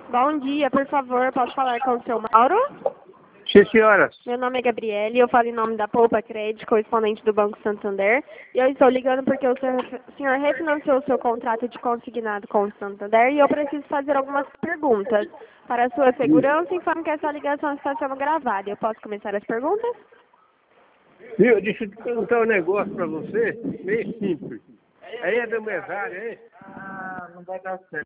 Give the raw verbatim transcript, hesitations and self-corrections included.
Bom dia, por favor, posso falar com o seu Mauro? Sim, senhora. Meu nome é Gabriele, eu falo em nome da Poupa Crédito, correspondente do Banco Santander, e eu estou ligando porque o senhor, o senhor refinanciou o seu contrato de consignado com o Santander e eu preciso fazer algumas perguntas. Para a sua segurança, informo que essa ligação está sendo gravada. Eu posso começar as perguntas? Viu, deixa eu te perguntar um negócio pra você, meio simples. Aí é da mesária, hein? Ah, não vai dar certo.